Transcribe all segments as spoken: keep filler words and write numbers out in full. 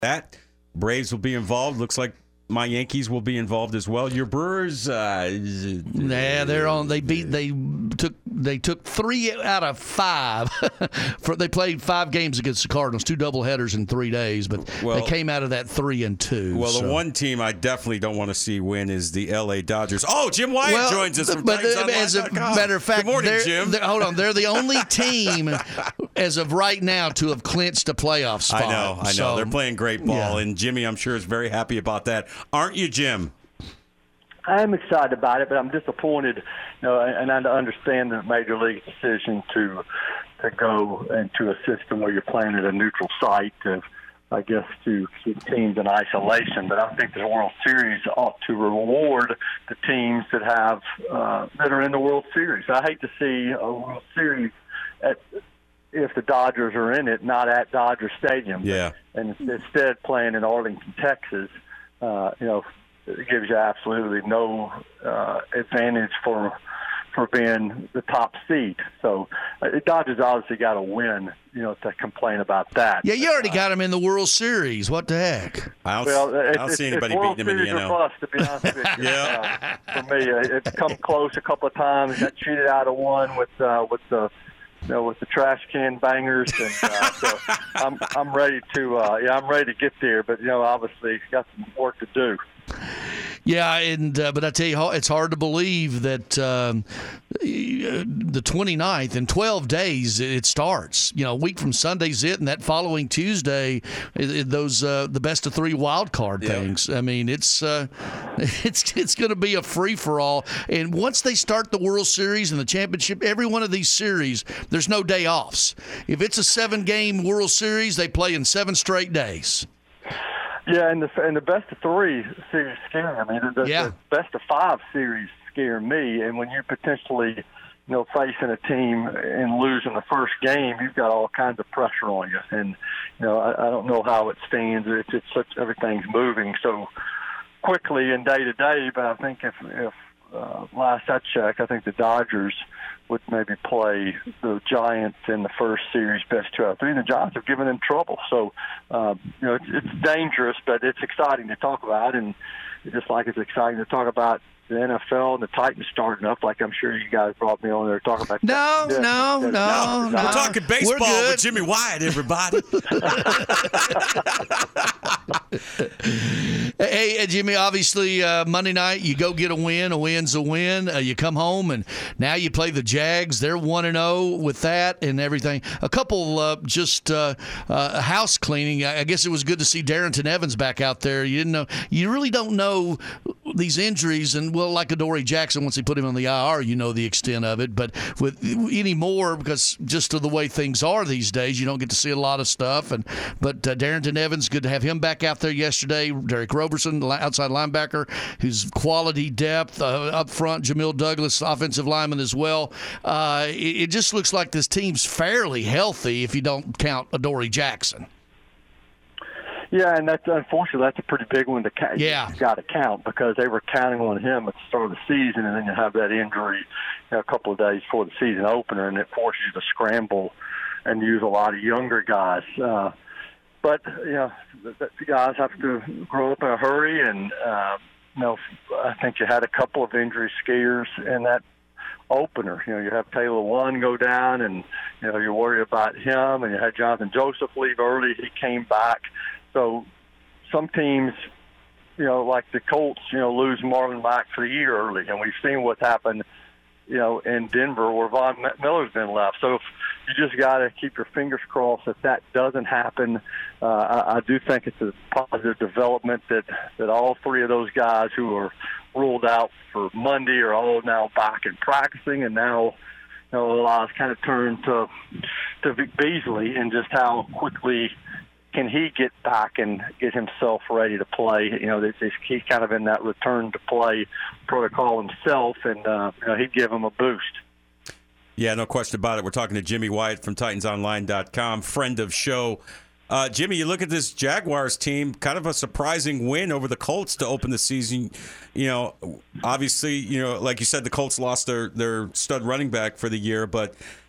that. Braves will be involved. Looks like my Yankees will be involved as well. Your Brewers, uh, nah, they're on. They beat. They took. They took three out of five. For they played five games against the Cardinals, two doubleheaders in three days. But well, they came out of that three and two. Well, so. the one team I definitely don't want to see win is the L A Dodgers. Oh, Jim Wyatt well, joins us from but Titans as a Online. matter of fact, Good morning, they're, Jim. They're, hold on, they're the only team as of right now to have clinched a playoff spot. I know, I know. So, they're playing great ball, yeah. and Jimmy, I'm sure, is very happy about that. Aren't you, Jim? I'm excited about it, but I'm disappointed, you know, and I understand the Major League decision to to go into a system where you're playing at a neutral site to, I guess, to keep teams in isolation. But I think the World Series ought to reward the teams that have uh, that are in the World Series. I hate to see a World Series at, if the Dodgers are in it, not at Dodger Stadium, yeah, and instead playing in Arlington, Texas. Uh, you know. It gives you absolutely no uh, advantage for for being the top seed. So uh, the Dodgers obviously got to win, you know, to complain about that. Yeah, you already got them in the World Series. What the heck? I don't, well, I it, don't it, see anybody World beating them in the Series N L. or bust, to be honest with you. yeah. Uh, for me, uh, it's come close a couple of times. Got cheated out of one with uh, with the. You know, with the trash can bangers, and uh, so I'm I'm ready to uh, yeah I'm ready to get there, but you know obviously got some work to do. Yeah, and uh, but I tell you, it's hard to believe that um, the twenty-ninth, in twelve days, it starts. You know, a week from Sunday's it, and that following Tuesday, those uh, the best of three wild card yeah. things. I mean, it's uh, it's it's going to be a free for all. And once they start the World Series and the championship, every one of these series, there's no day offs. If it's a seven game World Series, they play in seven straight days. Yeah, and the and the best of three series scare me. The, yeah. the best of five series scare me. And when you're potentially, you know, facing a team and losing the first game, you've got all kinds of pressure on you. And you know, I, I don't know how it stands. It's, it's such everything's moving so quickly and day to day. But I think if if uh, last I checked, I think the Dodgers would maybe play the Giants in the first series, best two out of three. And the Giants have given them trouble. So, um, you know, it's, it's dangerous, but it's exciting to talk about. And just like it's exciting to talk about the N F L and the Titans starting up, like I'm sure you guys brought me on there to talk about. No, that. no, Yeah, no, no. We're talking baseball with Jimmy Wyatt, everybody. Hey, Jimmy, obviously uh, Monday night you go get a win. A win's a win. Uh, you come home, and now you play the Jags. They're one and oh with that and everything. A couple uh, just uh, uh, house cleaning. I guess it was good to see Darrington Evans back out there. You didn't know. You really don't know these injuries, and well, like Adoree Jackson, once they put him on the I R, you know the extent of it. But with any more, because just of the way things are these days, you don't get to see a lot of stuff. And but uh, Darrington Evans, good to have him back out there yesterday. Derek Roberson, the outside linebacker, who's quality depth uh, up front. Jamil Douglas, offensive lineman as well. Uh, it, it just looks like this team's fairly healthy if you don't count Adoree Jackson. Yeah, and that's unfortunately that's a pretty big one to count. Yeah, you got to count because they were counting on him at the start of the season, and then you have that injury, you know, a couple of days before the season opener, and it forces you to scramble and use a lot of younger guys. Uh, but you know, the, the guys have to grow up in a hurry, and uh, you know, I think you had a couple of injury scares in that opener. You know, you have Taylor One go down, and you know you're worried about him, and you had Jonathan Joseph leave early. He came back. So some teams, you know, like the Colts, you know, lose Marlon Mack for the year early, and we've seen what's happened, you know, in Denver where Von Miller's been left. So if you just got to keep your fingers crossed that that doesn't happen. Uh, I, I do think it's a positive development that, that all three of those guys who are ruled out for Monday are all now back and practicing, and now, you know, a lot has kind of turned to to Vic Beasley and just how quickly can he get back and get himself ready to play? You know, he's kind of in that return to play protocol himself, and uh, you know, he'd give him a boost. Yeah, no question about it. We're talking to Jimmy Wyatt from Titans Online dot com, friend of show. Uh, Jimmy, you look at this Jaguars team, kind of a surprising win over the Colts to open the season. You know, obviously, you know, like you said, the Colts lost their, their stud running back for the year, but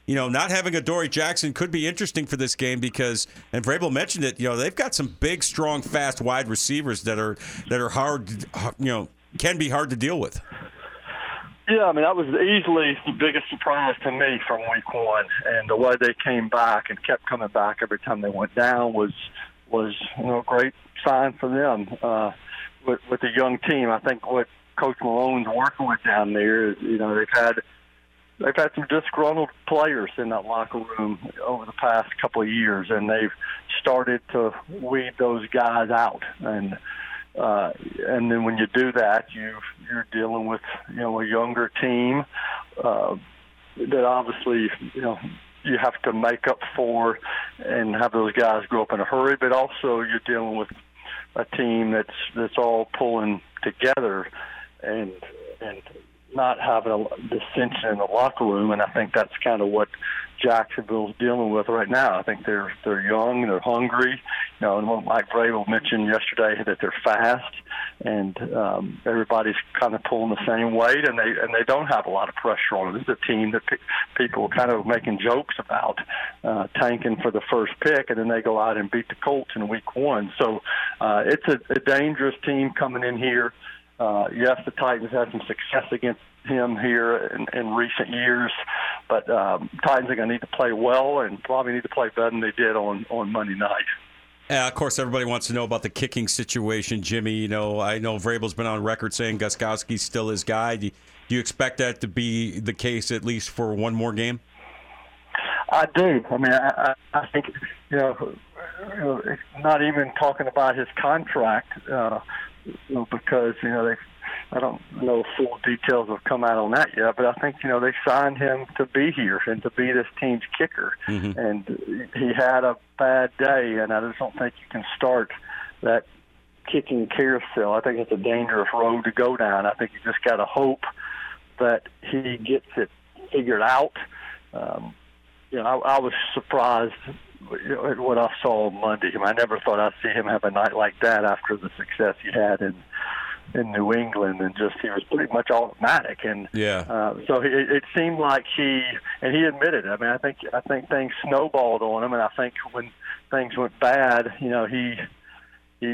you know, not having Adoree Jackson could be interesting for this game because, and Vrabel mentioned it, you know, they've got some big, strong, fast wide receivers that are that are hard, you know, can be hard to deal with. Yeah, I mean, that was easily the biggest surprise to me from week one. And the way they came back and kept coming back every time they went down was, was you know, a great sign for them uh, with, with a young team. I think what Coach Malone's working with down there is, you know, they've had they've had some disgruntled players in that locker room over the past couple of years, and they've started to weed those guys out. And Uh, and then when you do that, you you're dealing with you know a younger team uh, that obviously you know you have to make up for and have those guys grow up in a hurry. But also you're dealing with a team that's that's all pulling together and and not having a dissension in the locker room. And I think that's kind of what Jacksonville's dealing with right now. I think they're they're young, they're hungry. You know, and what Mike Vrabel mentioned yesterday that they're fast, and um, everybody's kind of pulling the same weight, and they and they don't have a lot of pressure on them. This is a team that p- people are kind of making jokes about uh, tanking for the first pick, and then they go out and beat the Colts in week one. So uh, it's a, a dangerous team coming in here. Uh, yes, the Titans had some success against him here in, in recent years, but um, Titans are going to need to play well and probably need to play better than they did on, on Monday night. Yeah, of course, everybody wants to know about the kicking situation, Jimmy. You know, I know Vrabel's been on record saying Gostkowski's still his guy. Do you, do you expect that to be the case at least for one more game? I do. I mean, I, I think, you know, you know, not even talking about his contract, uh, you know, because, you know, they, I don't know full details have come out on that yet, but I think, you know, they signed him to be here and to be this team's kicker. Mm-hmm. And he had a bad day, and I just don't think you can start that kicking carousel. I think it's a dangerous road to go down. I think you just got to hope that he gets it figured out. Um, you know, I, I was surprised at what I saw on Monday. I, mean, I never thought I'd see him have a night like that after the success he had in in New England, and just he was pretty much automatic. And yeah, uh, so it, it seemed like he and he admitted it. I mean, I think I think things snowballed on him, and I think when things went bad, you know, he he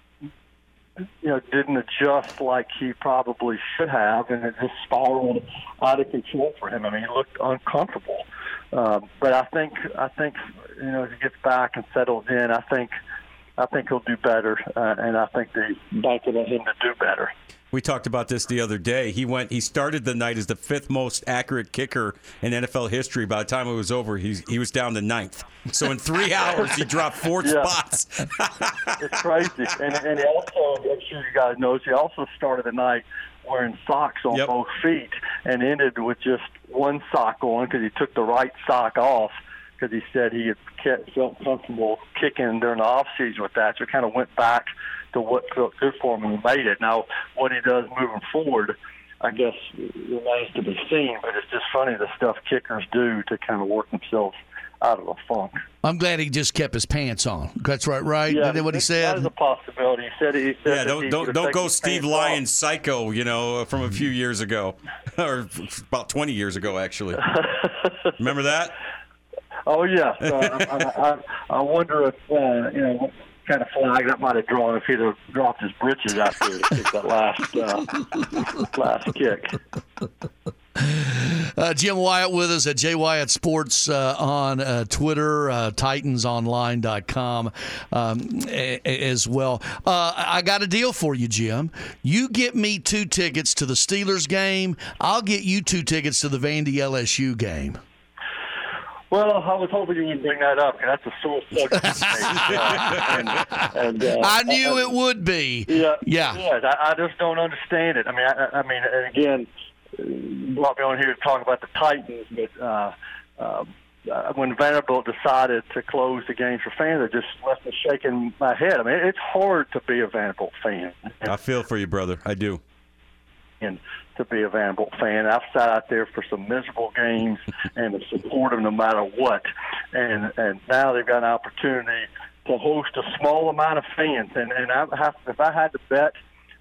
you know didn't adjust like he probably should have, and it just spiraled out of control for him. I mean, he looked uncomfortable. Um, but I think I think you know as he gets back and settles in, I think I think he'll do better, uh, and I think they banking on him to do better. We talked about this the other day. He went. He started the night as the fifth most accurate kicker in N F L history. By the time it was over, he he was down to ninth. So in three hours, he dropped four yeah. spots. It's crazy, and and he also, I'm sure you guys know, he also started the night wearing socks on yep. both feet and ended with just one sock on because he took the right sock off because he said he had kept, felt comfortable kicking during the off season with that. So it kind of went back to what felt good for him and he made it. Now, what he does moving forward, I guess, remains to be seen, but it's just funny the stuff kickers do to kind of work themselves out of a funk. I'm glad he just kept his pants on. That's right, right? Yeah, Isn't that what he said? That is a possibility. He said he said yeah, don't he don't don't go Steve Lyon off. psycho, you know, from a few years ago, or about twenty years ago, actually. Remember that? Oh yeah. So I, I, I, I wonder if uh, you know what kind of flag that might have drawn if he'd have dropped his britches after he kicked that last uh, last kick. Uh, Jim Wyatt with us at J Wyatt Sports uh, on uh, Twitter, uh, Titans Online dot com um, a- a- as well. Uh, I got a deal for you, Jim. You get me two tickets to the Steelers game. I'll get you two tickets to the Vandy L S U game. Well, I was hoping you would bring that up, because that's a sore subject. uh, and, and, uh, I knew I, it would be. Yeah, yeah. yeah I, I just don't understand it. I mean, I, I mean, and again, you brought me on here to talk about the Titans, but uh, uh, when Vanderbilt decided to close the games for fans, it just left me shaking my head. I mean, it's hard to be a Vanderbilt fan. I feel for you, brother. I do. And to be a Vanderbilt fan, I've sat out there for some miserable games and to support them no matter what. And and now they've got an opportunity to host a small amount of fans. And and I have, if I had to bet,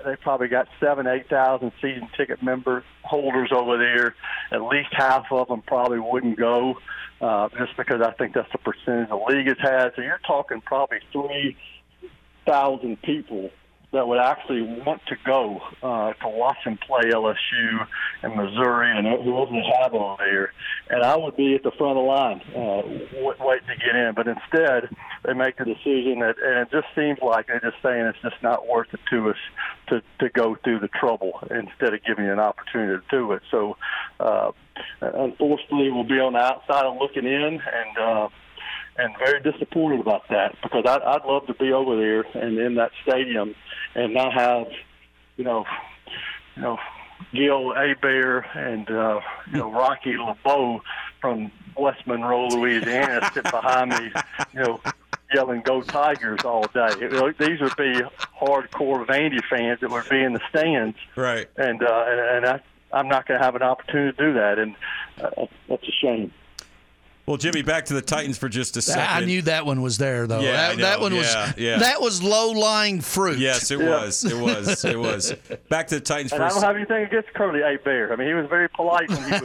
they probably got seven, eight thousand season ticket member holders over there. At least half of them probably wouldn't go, uh, just because I think that's the percentage the league has had. So you're talking probably three thousand people that would actually want to go uh, to watch them play L S U and Missouri and whoever they have over there. And I would be at the front of the line uh, waiting to get in. But instead, they make the decision that, and it just seems like they're just saying it's just not worth it to us to, to go through the trouble instead of giving you an opportunity to do it. So, uh, unfortunately, we'll be on the outside and looking in, and uh, and very disappointed about that, because I'd, I'd love to be over there and in that stadium and not have, you know, you know, Gil Hebert and uh, you know Rocky LeBeau from West Monroe, Louisiana, sit behind me, you know, yelling "Go Tigers" all day. It, it, these would be hardcore Vandy fans that would be in the stands, right? And uh, and, and I, I'm not going to have an opportunity to do that, and uh, that's a shame. Well, Jimmy, back to the Titans for just a second. I knew that one was there, though. Yeah, that, I know. that one yeah, was yeah. that was low-lying fruit. Yes, it yeah. was. It was. It was. Back to the Titans and for I a don't second. have anything against Curly Hebert. I mean, he was very polite when he was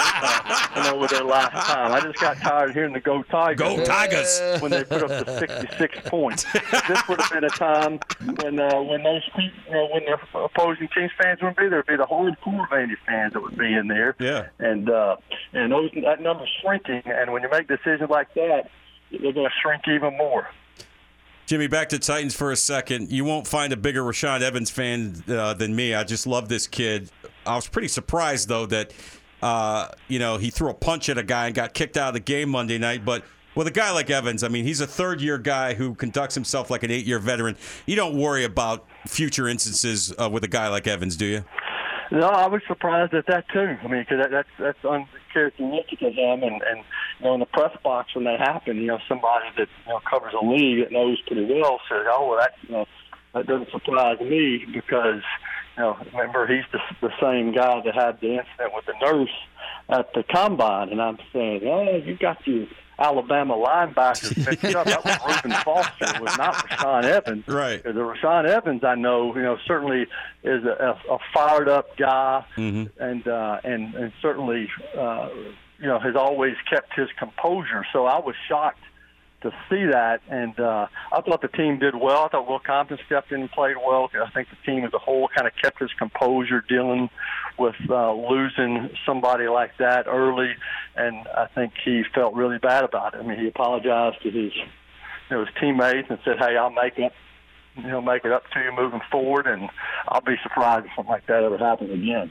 uh, you know, with their last time. I just got tired of hearing the "Go Tigers." Go Tigers! When they put up the sixty-six points. This would have been a time when uh, when those people, you know, when the opposing teams fans wouldn't be there. It'd be the hardcore Vandy fans that would be in there. Yeah. And uh, and those that number's shrinking. And when you make decisions like that, they're going to shrink even more. Jimmy, back to Titans for a second. You won't find a bigger Rashaan Evans fan uh, than me. I just love this kid. I was pretty surprised, though, that uh, you know he threw a punch at a guy and got kicked out of the game Monday night. But with a guy like Evans, I mean, he's a third-year guy who conducts himself like an eight-year veteran. You don't worry about future instances uh, with a guy like Evans, do you? No, I was surprised at that too. I mean, because that, that's that's uncharacteristic of him. And, and you know, in the press box when that happened, you know, somebody that you know covers the league that knows pretty well said, "Oh, well, that you know that doesn't surprise me because you know remember he's the, the same guy that had the incident with the nurse at the combine." And I'm saying, "Oh, you got your Alabama linebackers mixed up. That was Reuben Foster. It was not Rashaan Evans. Right. The Rashaan Evans, I know, you know, certainly is a, a fired up guy, mm-hmm. and uh, and and certainly, uh, you know, has always kept his composure. So I was shocked to see that, and uh, I thought the team did well. I thought Will Compton stepped in and played well. I think the team as a whole kind of kept his composure dealing with uh, losing somebody like that early, and I think he felt really bad about it. I mean, he apologized to his, you know, his teammates and said, "Hey, I'll make it, you know, make it up to you moving forward," and I'll be surprised if something like that ever happens again.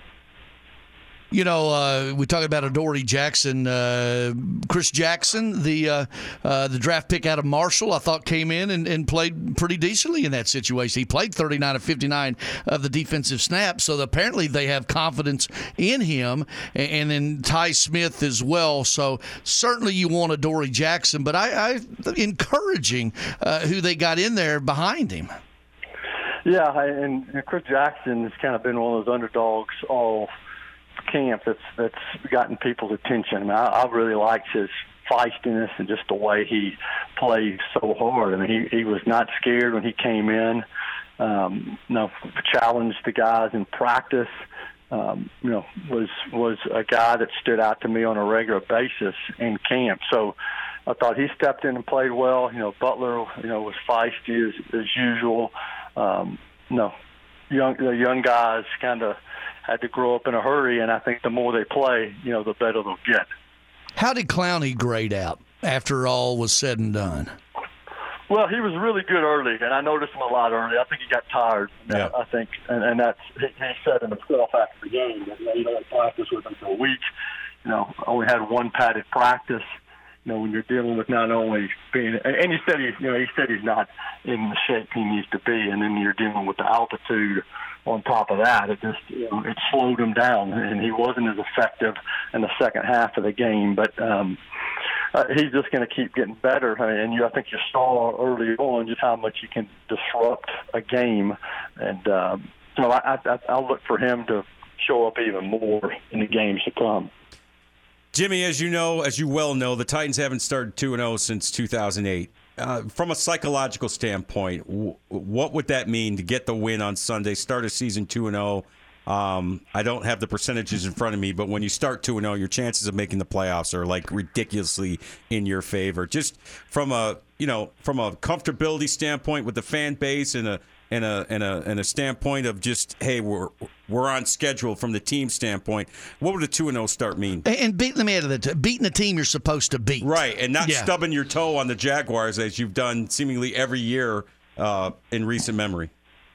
You know, uh, we talked about Adoree Jackson. Uh, Chris Jackson, the uh, uh, the draft pick out of Marshall, I thought came in and, and played pretty decently in that situation. He played thirty-nine of fifty-nine of the defensive snaps, so apparently they have confidence in him. And, and then Ty Smith as well. So certainly you want Adoree Jackson, but I, I encouraging uh, who they got in there behind him. Yeah, and, and Chris Jackson has kind of been one of those underdogs all camp that's that's gotten people's attention. I mean, I, I really liked his feistiness and just the way he played so hard. I mean, he, he was not scared when he came in. Um, you know, challenged the guys in practice. Um, you know, was was a guy that stood out to me on a regular basis in camp. So I thought he stepped in and played well. You know, Butler, you know, was feisty as, as usual. Um, you know, young the young guys kind of had to grow up in a hurry, and I think the more they play, you know, the better they'll get. How did Clowney grade out after all was said and done? Well, he was really good early, and I noticed him a lot early. I think he got tired. Yeah. I think, and, and that's he, he said in himself after the game that you know, you don't practice with him for a week. You know, only had one padded practice. You know, when you're dealing with not only being, and he said he, you know, he said he's not in the shape he needs to be, and then you're dealing with the altitude on top of that. It just, you know, it slowed him down, and he wasn't as effective in the second half of the game. But um, uh, he's just going to keep getting better. And you, I think you saw early on just how much he can disrupt a game, and um, so I, I, I'll look for him to show up even more in the games to come. Jimmy, as you know, as you well know, the Titans haven't started two and oh since two thousand eight. uh, from a psychological standpoint, w- what would that mean to get the win on Sunday, start a season two and zero? Um, I don't have the percentages in front of me, but when you start two and zero, your chances of making the playoffs are like ridiculously in your favor. Just from a you know from a comfortability standpoint with the fan base and a and a and a and a standpoint of just hey we're we're on schedule from the team standpoint. What would a two and zero start mean? And beat let me add to that, beating a team you're supposed to beat, right, and not yeah. stubbing your toe on the Jaguars as you've done seemingly every year uh, in recent memory.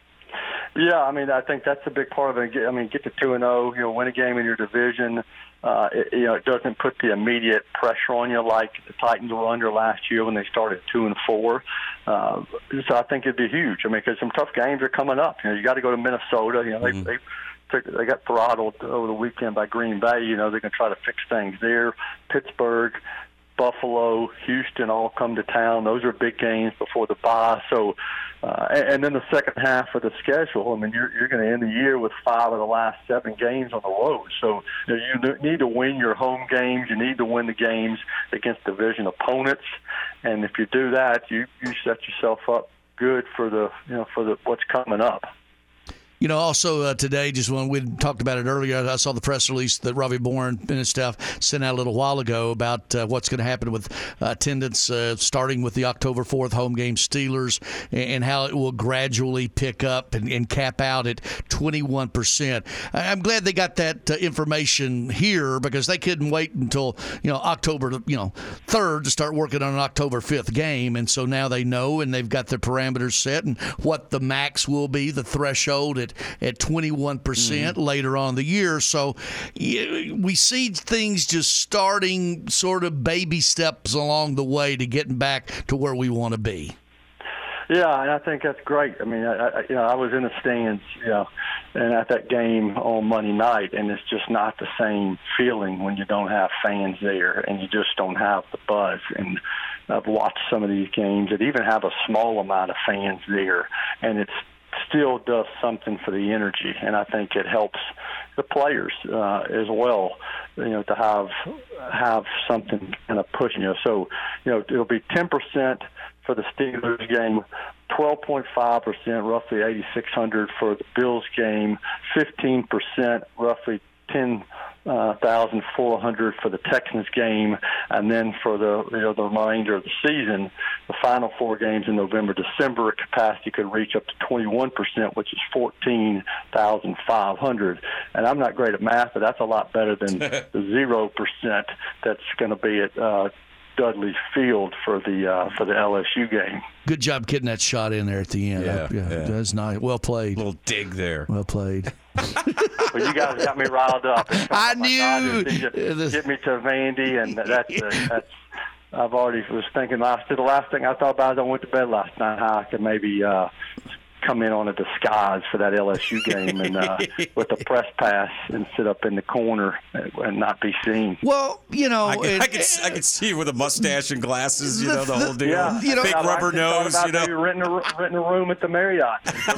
Yeah, I mean, I think that's a big part of it. I mean, get to two and zero, you know, win a game in your division. Uh, it, you know, it doesn't put the immediate pressure on you like the Titans were under last year when they started two and four. Uh, so I think it'd be huge. I mean, because some tough games are coming up. You know, you got to go to Minnesota. You know, mm-hmm. they they took, they got throttled over the weekend by Green Bay. You know, they're going to try to fix things there. Pittsburgh, Buffalo, Houston all come to town. Those are big games before the bye. So, uh, and, and then the second half of the schedule, I mean, you're, you're going to end the year with five of the last seven games on the road. So you know, you need to win your home games. You need to win the games against division opponents. And if you do that, you, you set yourself up good for the, you know, for the what's coming up. You know, also uh, today, just when we talked about it earlier, I saw the press release that Ravi Bourne and his staff sent out a little while ago about uh, what's going to happen with uh, attendance uh, starting with the October fourth home game Steelers and how it will gradually pick up and, and cap out at twenty-one percent. I'm glad they got that uh, information here because they couldn't wait until, you know, October, you know, third to start working on an October fifth game. And so now they know and they've got their parameters set and what the max will be, the threshold at at twenty-one percent mm-hmm. later on in the year. So we see things just starting sort of baby steps along the way to getting back to where we want to be. Yeah, and I think that's great. I mean, I, I, you know, I was in the stands, you know, and at that game on Monday night, and it's just not the same feeling when you don't have fans there and you just don't have the buzz. And I've watched some of these games that even have a small amount of fans there, and it's still does something for the energy, and I think it helps the players uh, as well, you know, to have have something kind of pushing you. So, you know, it'll be ten percent for the Steelers game, twelve point five percent, roughly eighty-six hundred for the Bills game, fifteen percent, roughly ten thousand four hundred for the Texans game, and then for the you know the remainder of the season, the final four games in November, December, capacity could reach up to twenty-one percent, which is fourteen thousand five hundred. And I'm not great at math, but that's a lot better than the zero percent that's going to be at uh, Dudley Field for the uh, for the L S U game. Good job getting that shot in there at the end. Yeah, yeah, yeah. That's nice. Well played. A little dig there. Well played. Well, you guys got me riled up. I oh knew. God, get, get me to Vandy, and that's uh, that's. I've already was thinking last. The last thing I thought about as I went to bed last night, how I could maybe uh, come in on a disguise for that L S U game and uh, with a press pass and sit up in the corner and not be seen. Well, you know, I could, it, I could, I could see you with a mustache and glasses, you know, the whole deal. Yeah, you know, big I rubber nose, you know. Maybe renting a, renting a room at the Marriott uh,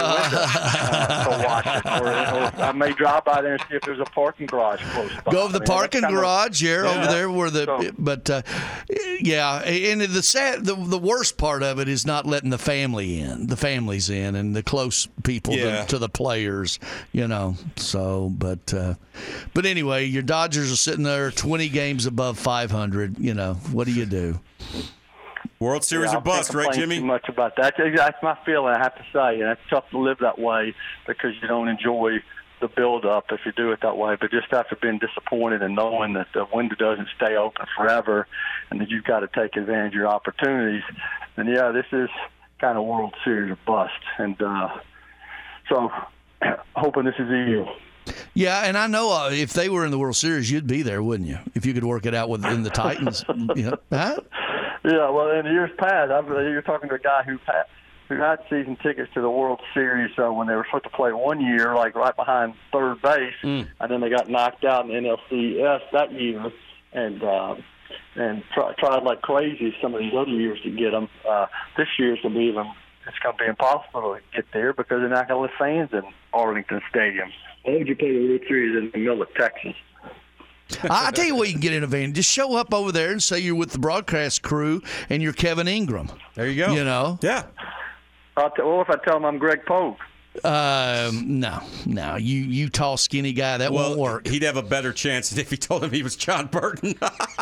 uh, to watch it, or, or I may drive by there and see if there's a parking garage close by. Go to the I mean, parking garage, here yeah. over there where the. So, but uh, yeah, and the sad, the the worst part of it is not letting the family in, the families in, and the close people yeah. to, to the players, you know. So, but uh, but anyway, your Dodgers are sitting there twenty games above five hundred. You know, what do you do? World Series yeah, or bust, right, Jimmy? Too much about that. That's my feeling. I have to say, and it's tough to live that way because you don't enjoy the build-up if you do it that way. But just after being disappointed and knowing that the window doesn't stay open forever, and that you've got to take advantage of your opportunities, and yeah, this is kind of World Series or bust. And uh, so, hoping this is the year. Yeah, and I know uh, if they were in the World Series, you'd be there, wouldn't you? If you could work it out within the Titans. You know, huh? Yeah, well, in years past, I've, you're talking to a guy who had, who had season tickets to the World Series uh, when they were supposed to play one year, like right behind third base, mm. and then they got knocked out in the N L C S that year, and uh, and try, tried like crazy some of these other years to get them. Uh, this year's going to be even, it's going to be impossible to get there because they're not going to let fans in Arlington Stadium. Why would you play the World Series in the middle of Texas? I, I tell you what, you can get in a van. Just show up over there and say you're with the broadcast crew and you're Kevin Ingram. There you go. You know? Yeah. I'll t- or if I tell them I'm Greg Pogue. Um, no, no. You, you tall, skinny guy, that Well, won't work. he'd have a better chance than if he told him he was John Burton.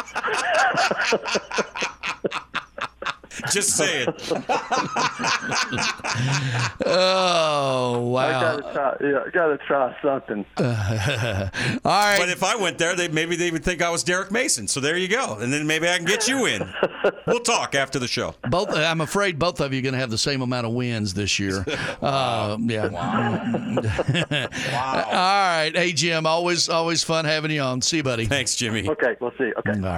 Just saying. Oh, wow. I gotta try. Yeah, I gotta try something. Uh, all right. But if I went there, they maybe they would think I was Derek Mason. So there you go. And then maybe I can get you in. We'll talk after the show. Both, I'm afraid both of you are going to have the same amount of wins this year. Uh, yeah. Wow. All right. Hey, Jim, always always fun having you on. See you, buddy. Thanks, Jimmy. Okay, we'll see. Okay. All right.